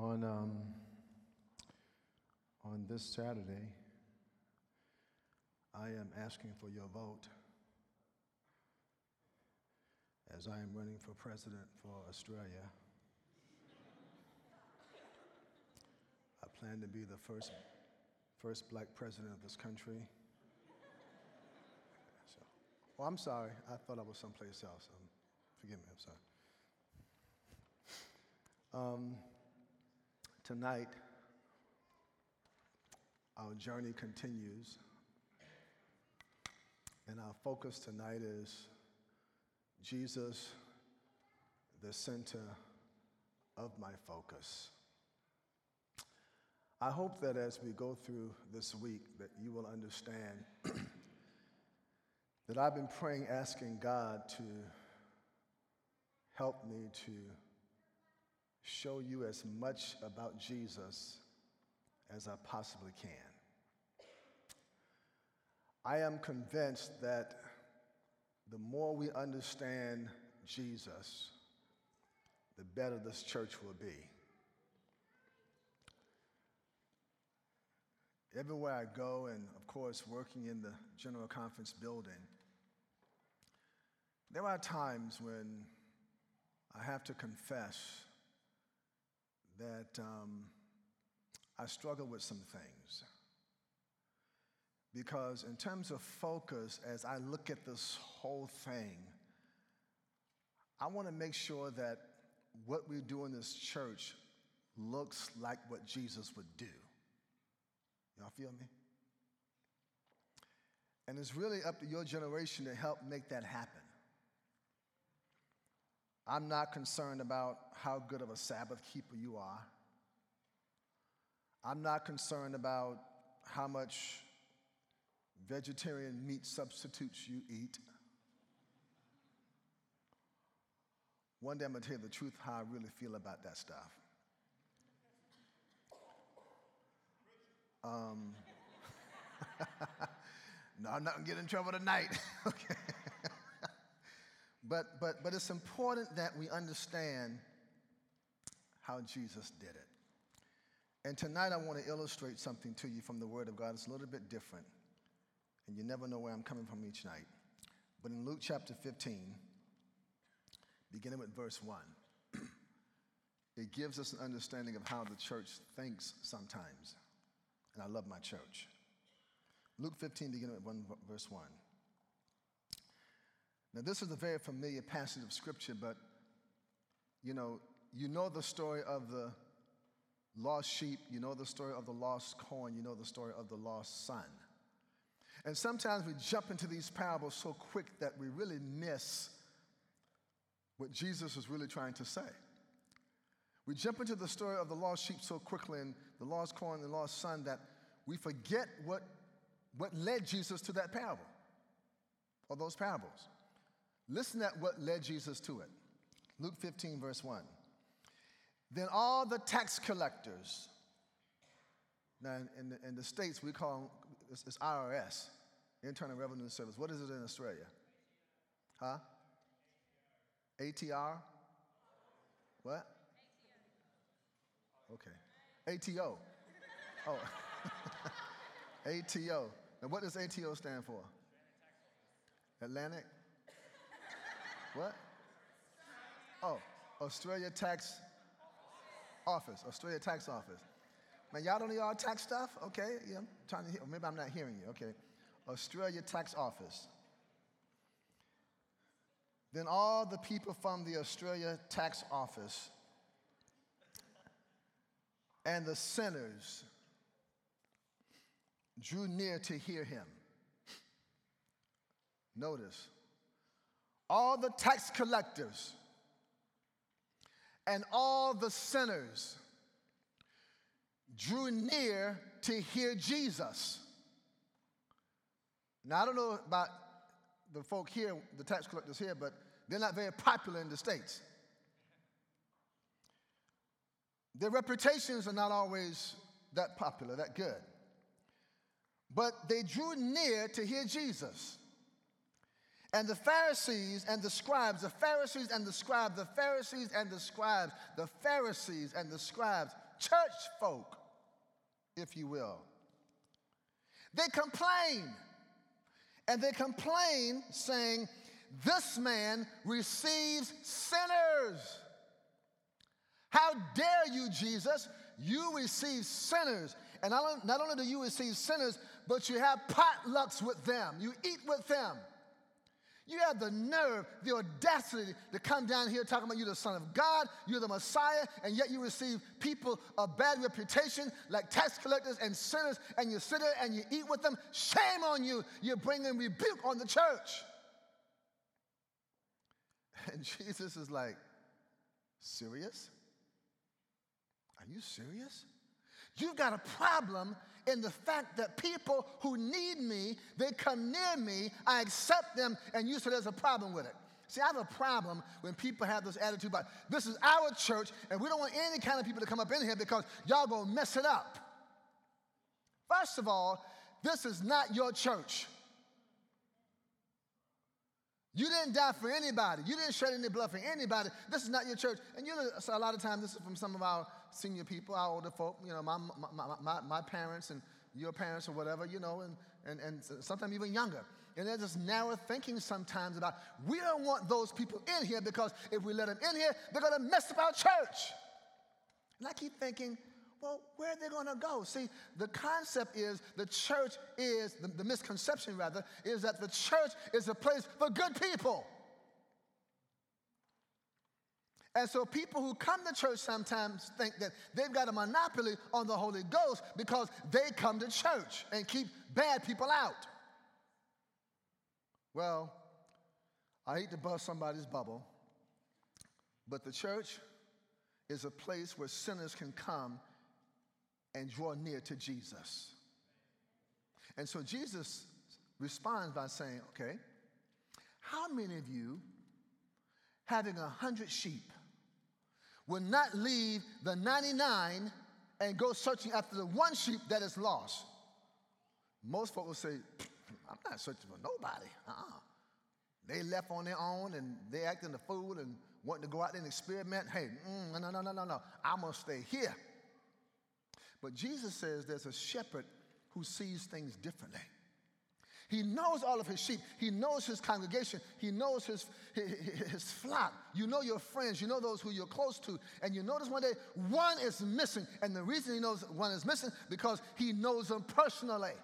On this Saturday, I am asking for your vote as I am running for president for Australia. I plan to be the first black president of this country. Oh, I'm sorry. I thought I was someplace else. Forgive me. I'm sorry. Tonight, our journey continues, and our focus tonight is Jesus, the center of my focus. I hope that as we go through this week that you will understand that I've been praying, asking God to help me to show you as much about Jesus as I possibly can. I am convinced that the more we understand Jesus, the better this church will be. Everywhere I go, and of course working in the General Conference building, there are times when I have to confess that I struggle with some things. Because in terms of focus, as I look at this whole thing, I want to make sure that what we do in this church looks like what Jesus would do. Y'all feel me? And it's really up to your generation to help make that happen. I'm not concerned about how good of a Sabbath keeper you are. I'm not concerned about how much vegetarian meat substitutes you eat. One day I'm going to tell you the truth, how I really feel about that stuff. No, I'm not going to get in trouble tonight. Okay. But it's important that we understand how Jesus did it. And tonight I want to illustrate something to you from the Word of God. It's a little bit different, and you never know where I'm coming from each night. But in Luke chapter 15, beginning with verse 1, it gives us an understanding of how the church thinks sometimes. And I love my church. Luke 15, beginning with verse 1. Now, this is a very familiar passage of Scripture, but you know the story of the lost sheep, you know the story of the lost coin, you know the story of the lost son. And sometimes we jump into these parables so quick that we really miss what Jesus is really trying to say. We jump into the story of the lost sheep so quickly and the lost coin and the lost son that we forget what led Jesus to that parable or those parables. Listen at what led Jesus to it. Luke 15, verse 1. Then all the tax collectors, now in the States we call them, it's IRS, Internal Revenue Service. What is it in Australia? Huh? ATR? What? Okay. ATO. Oh. ATO. Now what does ATO stand for? Atlantic? What? Oh, Australia Tax Office. Australia Tax Office. Man, y'all don't know y'all tax stuff? Okay, yeah, I'm trying to hear. Or maybe I'm not hearing you. Okay. Australia Tax Office. Then all the people from the Australia Tax Office and the sinners drew near to hear him. Notice, all the tax collectors and all the sinners drew near to hear Jesus. Now, I don't know about the folk here, the tax collectors here, but they're not very popular in the States. Their reputations are not always that popular, that good. But they drew near to hear Jesus. And the Pharisees and the scribes church folk, if you will. They complain. And they complain saying, this man receives sinners. How dare you, Jesus? You receive sinners. And not only do you receive sinners, but you have potlucks with them. You eat with them. You have the nerve, the audacity to come down here talking about you're the Son of God, you're the Messiah, and yet you receive people of bad reputation like tax collectors and sinners, and you sit there and you eat with them. Shame on you. You're bringing rebuke on the church. And Jesus is like, serious? Are you serious? You've got a problem in the fact that people who need me, they come near me, I accept them, and you say there's a problem with it. See, I have a problem when people have this attitude about, this is our church, and we don't want any kind of people to come up in here because y'all gonna mess it up. First of all, this is not your church. You didn't die for anybody. You didn't shed any blood for anybody. This is not your church. And you know, so a lot of times this is from some of our senior people, our older folk, you know, my parents and your parents or whatever, you know, and sometimes even younger. And there's this narrow thinking sometimes about, we don't want those people in here because if we let them in here, they're going to mess up our church. And I keep thinking, well, where are they going to go? See, the concept is the church is, the misconception rather, is that the church is a place for good people. And so people who come to church sometimes think that they've got a monopoly on the Holy Ghost because they come to church and keep bad people out. Well, I hate to bust somebody's bubble, but the church is a place where sinners can come and draw near to Jesus. And so Jesus responds by saying, okay, how many of you, having 100 sheep, will not leave the 99 and go searching after the one sheep that is lost? Most folks will say, I'm not searching for nobody. They left on their own and they acting a fool and wanting to go out there and experiment. Hey, no. I'm going to stay here. But Jesus says there's a shepherd who sees things differently. He knows all of his sheep. He knows his congregation. He knows his flock. You know your friends. You know those who you're close to. And you notice one day one is missing. And the reason he knows one is missing because he knows them personally.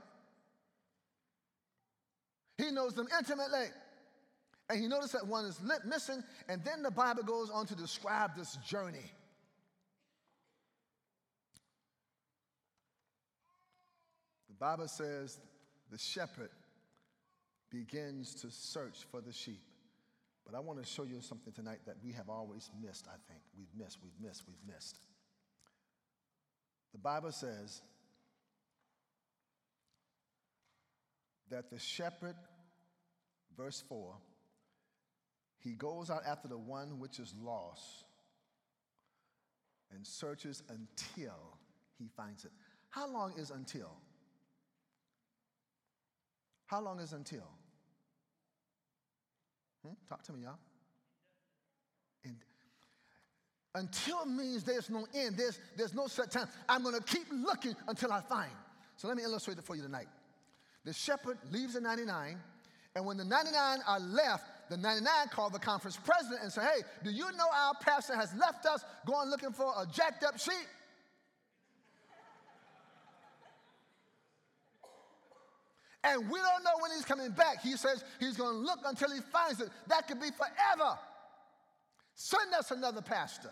He knows them intimately. And he noticed that one is missing. And then the Bible goes on to describe this journey. The Bible says the shepherd begins to search for the sheep. But I want to show you something tonight that we have always missed, I think. We've missed. The Bible says that the shepherd, verse 4, he goes out after the one which is lost and searches until he finds it. How long is until? How long is until? Talk to me, y'all. And until means there's no end. There's no set time. I'm going to keep looking until I find. So let me illustrate it for you tonight. The shepherd leaves the 99, and when the 99 are left, the 99 called the conference president and said, hey, do you know our pastor has left us going looking for a jacked up sheep? And we don't know when he's coming back. He says he's going to look until he finds it. That could be forever. Send us another pastor.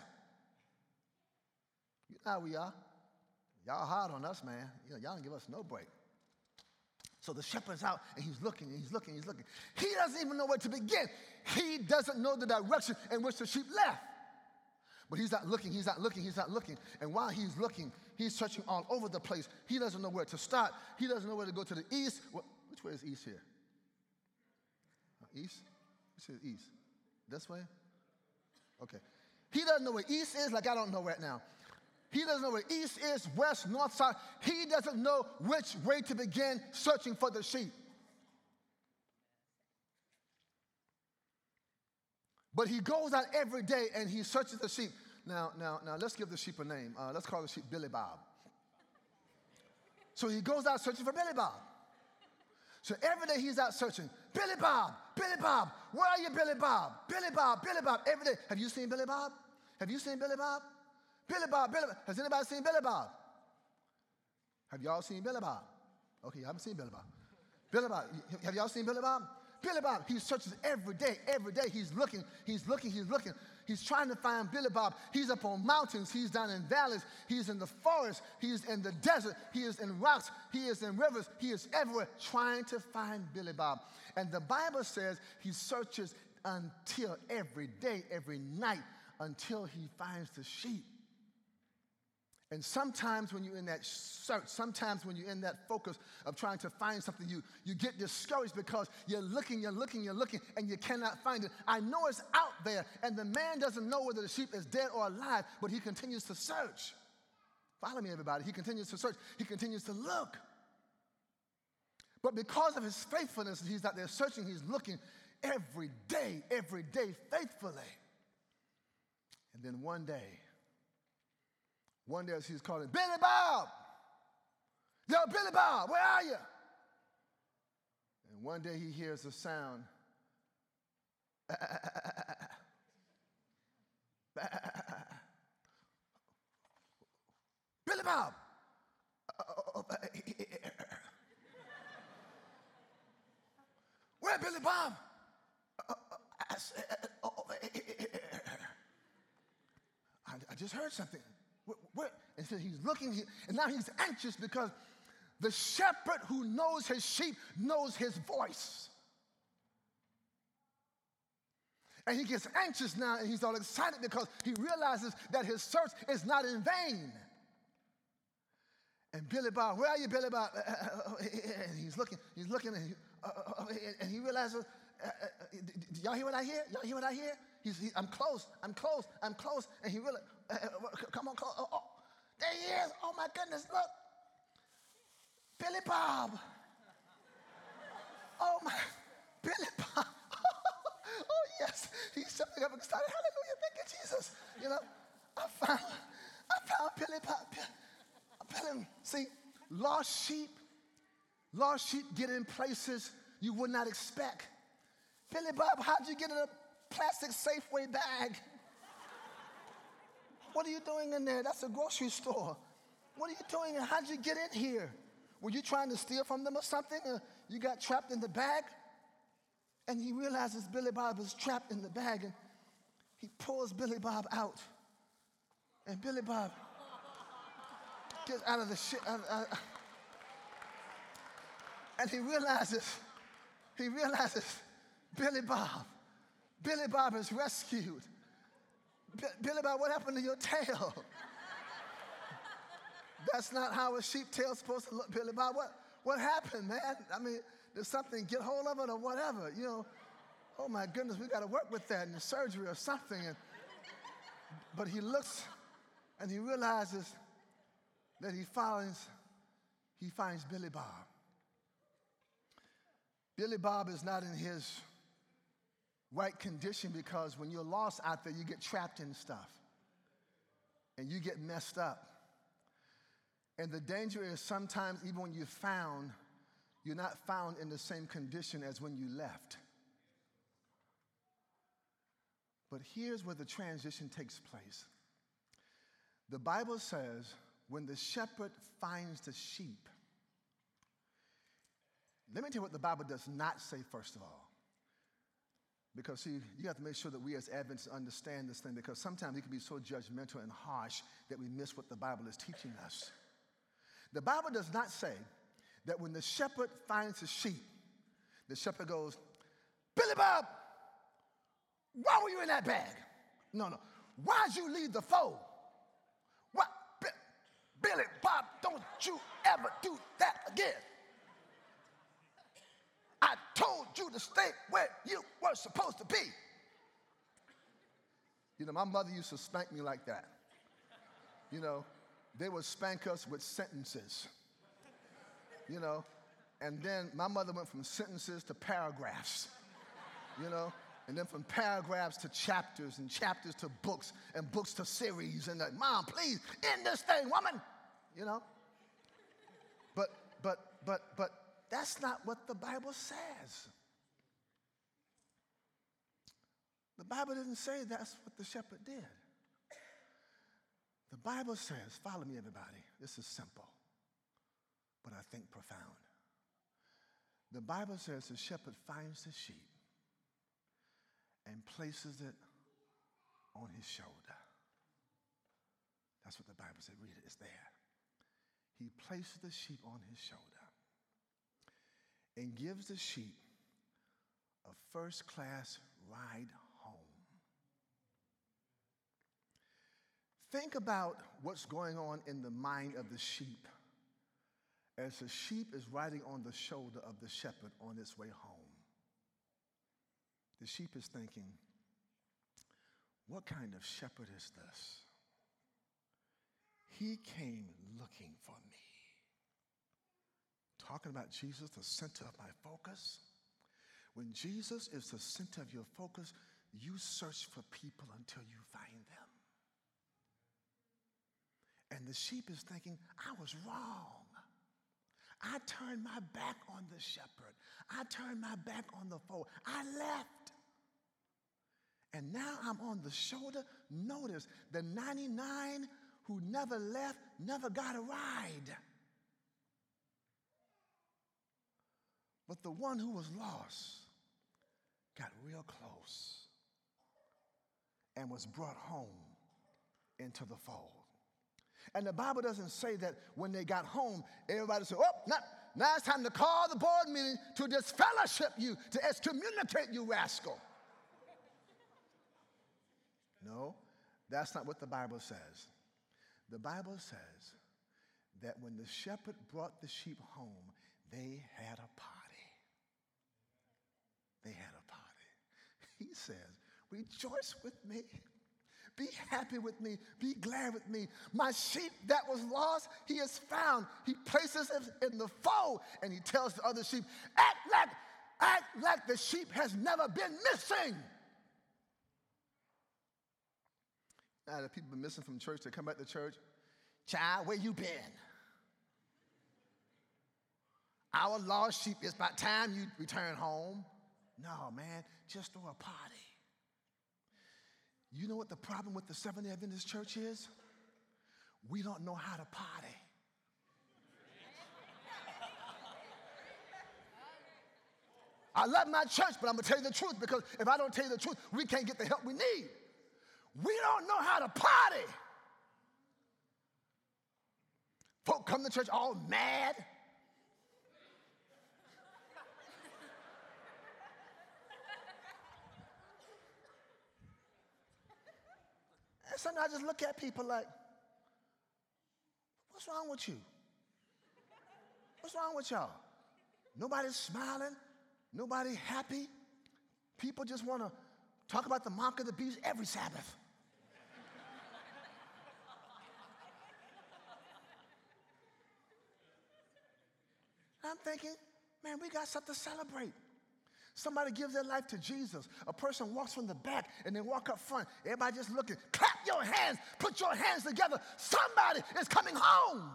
You know how we are. Y'all hard on us, man. You know, y'all don't give us no break. So the shepherd's out, and he's looking. He doesn't even know where to begin. He doesn't know the direction in which the sheep left. But he's not looking. And while he's looking, he's searching all over the place. He doesn't know where to start. He doesn't know where to go to the east. Which way is east here? East? Which is east? This way? Okay. He doesn't know where east is like I don't know right now. He doesn't know where east is, west, north, south. He doesn't know which way to begin searching for the sheep. But he goes out every day and he searches the sheep. Now, let's give the sheep a name. Let's call the sheep Billy Bob. So he goes out searching for Billy Bob. So every day he's out searching. Billy Bob, where are you, Billy Bob? Billy Bob, every day. Have you seen Billy Bob? Have you seen Billy Bob? Billy Bob. Has anybody seen Billy Bob? Have y'all seen Billy Bob? Okay, you haven't seen Billy Bob. Billy Bob, have y'all seen Billy Bob? Billy Bob, he searches every day. He's looking. He's trying to find Billy Bob. He's up on mountains. He's down in valleys. He's in the forest. He's in the desert. He is in rocks. He is in rivers. He is everywhere trying to find Billy Bob. And the Bible says he searches until every day, every night, until he finds the sheep. And sometimes when you're in that search, sometimes when you're in that focus of trying to find something, you get discouraged because you're looking, and you cannot find it. I know it's out there, and the man doesn't know whether the sheep is dead or alive, but he continues to search. Follow me, everybody. He continues to search. He continues to look. But because of his faithfulness, he's out there searching. He's looking every day, faithfully. And then one day, as he's calling, Billy Bob! Yo, Billy Bob, where are you? And one day he hears a sound. Billy Bob! Where, Billy Bob? I said, I just heard something. Where? And so he's looking, and now he's anxious because the shepherd who knows his sheep knows his voice. And he gets anxious now, and he's all excited because he realizes that his search is not in vain. And Billy Bob, where are you, Billy Bob? And he's looking, and he realizes, y'all hear what I hear? Y'all hear what I hear? I'm close. And he really, come on, close. Oh, there he is. Oh my goodness, look. Billy Bob. Oh my, Billy Bob. Oh yes, he's jumping up and excited. Hallelujah, thank you, Jesus. You know, I found Billy Bob. See, lost sheep get in places you would not expect. Billy Bob, how'd you get in a plastic Safeway bag? What are you doing in there? That's a grocery store. What are you doing? How'd you get in here? Were you trying to steal from them or something? You got trapped in the bag? And he realizes Billy Bob is trapped in the bag, and he pulls Billy Bob out. And Billy Bob gets out of the shit. And he realizes Billy Bob is rescued. Billy Bob, what happened to your tail? That's not how a sheep tail is supposed to look, Billy Bob. What happened, man? I mean, did something get hold of it or whatever? You know, oh my goodness, we got to work with that in the surgery or something. But he looks and he realizes that he finds Billy Bob. Billy Bob is not in his right condition because when you're lost out there, you get trapped in stuff and you get messed up. And the danger is sometimes even when you're not found in the same condition as when you left. But here's where the transition takes place. The Bible says when the shepherd finds the sheep, let me tell you what the Bible does not say first of all. Because see, you have to make sure that we as Adventists understand this thing because sometimes we can be so judgmental and harsh that we miss what the Bible is teaching us. The Bible does not say that when the shepherd finds the sheep, the shepherd goes, Billy Bob, why were you in that bag? No. Why'd you leave the fold? What? Billy Bob, don't you ever do that again. I told you to stay where you were supposed to be. You know, my mother used to spank me like that. You know, they would spank us with sentences. You know, and then my mother went from sentences to paragraphs. You know, And then from paragraphs to chapters and chapters to books and books to series. And like, Mom, please, end this thing, woman. You know? But that's not what the Bible says. The Bible didn't say that's what the shepherd did. The Bible says, follow me, everybody. This is simple, but I think profound. The Bible says the shepherd finds the sheep and places it on his shoulder. That's what the Bible said. Read it. It's there. He places the sheep on his shoulder and gives the sheep a first-class ride home. Think about what's going on in the mind of the sheep as the sheep is riding on the shoulder of the shepherd on its way home. The sheep is thinking, what kind of shepherd is this? He came looking for me. Talking about Jesus, the center of my focus. When Jesus is the center of your focus, you search for people until you find them. And the sheep is thinking, I was wrong. I turned my back on the shepherd. I turned my back on the fold. I left. And now I'm on the shoulder. Notice the 99 who never left, never got a ride. But the one who was lost got real close and was brought home into the fold. And the Bible doesn't say that when they got home, everybody said, oh, now it's time to call the board meeting to disfellowship you, to excommunicate you, rascal. No, that's not what the Bible says. The Bible says that when the shepherd brought the sheep home, they had a party. They had a party. He says, rejoice with me. Be happy with me. Be glad with me. My sheep that was lost, he is found. He places it in the fold, and he tells the other sheep, act like the sheep has never been missing. Now, the people been missing from church, they come back to church. Child, where you been? Our lost sheep, it's about time you return home. No, man, just throw a party. You know what the problem with the Seventh-day Adventist church is? We don't know how to party. I love my church, but I'm going to tell you the truth, because if I don't tell you the truth, we can't get the help we need. We don't know how to party. Folk come to church all mad. And sometimes I just look at people like, what's wrong with you? What's wrong with y'all? Nobody's smiling. Nobody happy. People just want to talk about the mark of the beast every Sabbath. I'm thinking, man, we got something to celebrate. Somebody gives their life to Jesus. A person walks from the back and they walk up front. Everybody just looking. Clap your hands. Put your hands together. Somebody is coming home.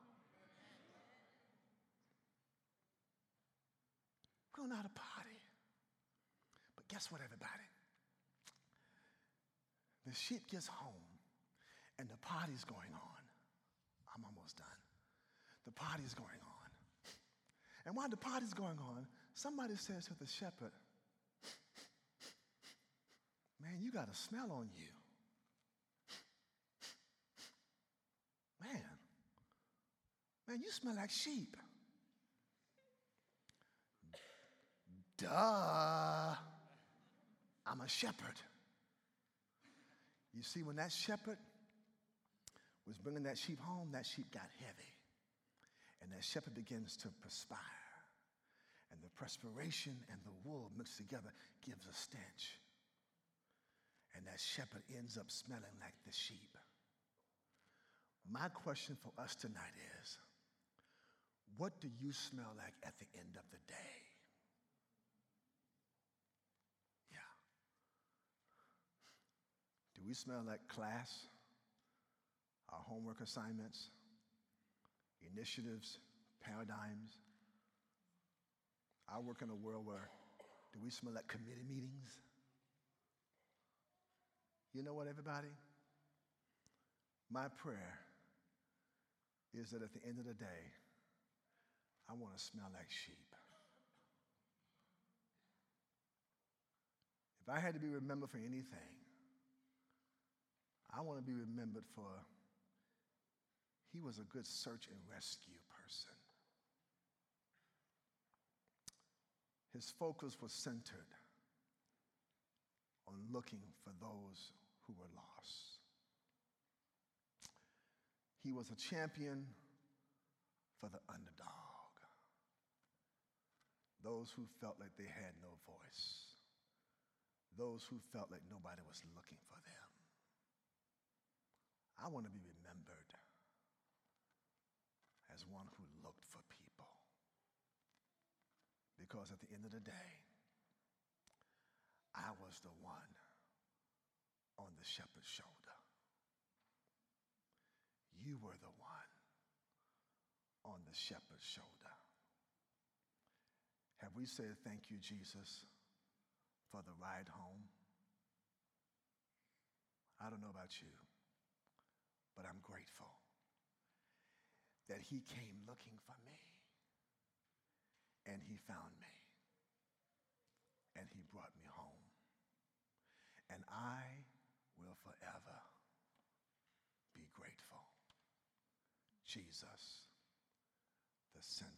We don't know how to party. But guess what, everybody? The sheep gets home and the party's going on. I'm almost done. The party's going on. And while the party's going on, somebody says to the shepherd, man, you got a smell on you. Man, you smell like sheep. Duh. I'm a shepherd. You see, when that shepherd was bringing that sheep home, that sheep got heavy. And that shepherd begins to perspire. And the perspiration and the wool mixed together gives a stench. And that shepherd ends up smelling like the sheep. My question for us tonight is, what do you smell like at the end of the day? Yeah. Do we smell like class, our homework assignments, initiatives, paradigms? I work in a world where, do we smell like committee meetings? You know what, everybody? My prayer is that at the end of the day, I want to smell like sheep. If I had to be remembered for anything, I want to be remembered for he was a good search and rescue person. His focus was centered on looking for those who were lost. He was a champion for the underdog, those who felt like they had no voice, those who felt like nobody was looking for them. I want to be remembered as one who looked for people, because at the end of the day, I was the one on the shepherd's shoulder. You were the one on the shepherd's shoulder. Have we said thank you, Jesus, for the ride home? I don't know about you, but I'm grateful that he came looking for me, and he found me, and he brought me home. And I will forever be grateful. Jesus, the center.